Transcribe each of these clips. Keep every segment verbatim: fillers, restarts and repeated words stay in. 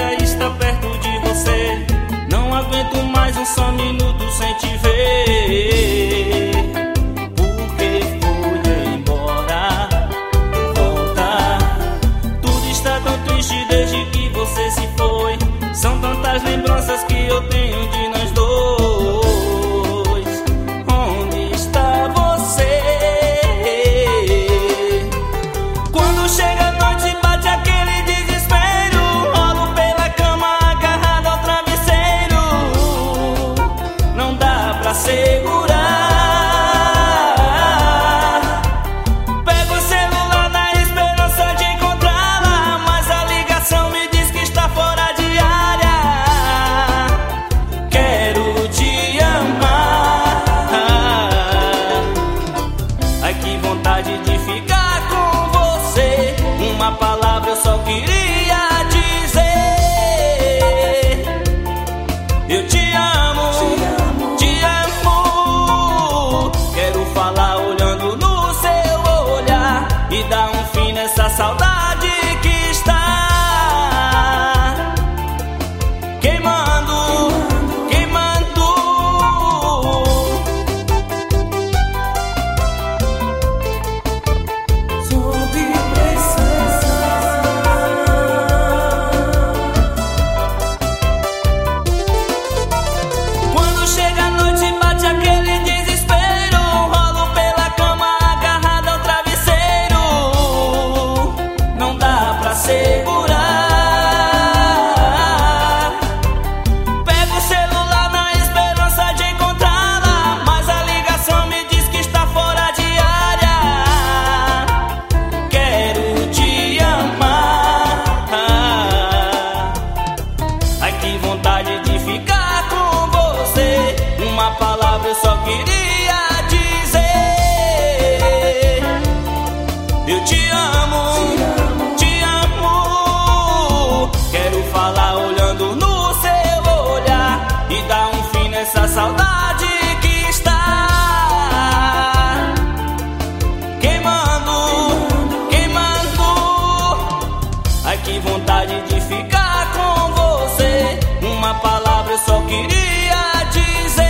queria estar perto de você. Não aguento mais um só minuto sem te ver. Porque foi embora, volta. Tudo está tão triste desde que você se foi. São tantas lembranças que eu tenho de nós dois. Onde está você? Quando chega a noite bate aquele desespero. Rolo pela cama agarrado ao travesseiro. Não dá pra segurar. Pego o celular na esperança de encontrá-la, mas a ligação me diz que está fora de área. Quero te amar. Ai, que vontade de ficar com você. Uma palavra eu só queria dizer: eu te amo, te amo. Quero falar olhando no seu olhar e dar um fim nessa saudade que está queimando, queimando. Sob pressão. Quando chega a noite bate aquele desespero. Rolo pela cama agarrado ao travesseiro. Não dá pra segurar. Pego o celular na esperança de encontrá-la, mas a ligação me diz que está fora de área. Quero te amar. Ai, que vontade de ficar com você. Uma palavra eu só queria dizer: eu te amo, te amo. Quero falar olhando no seu olhar e dar um fim nessa saudade que está queimando, queimando. Ai, que vontade de ficar com você. Uma palavra eu só queria dizer: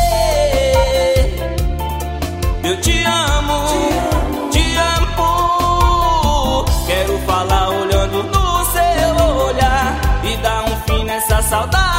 eu te amo, te amo. Quero falar olhando no seu olhar e dar um fim nessa saudade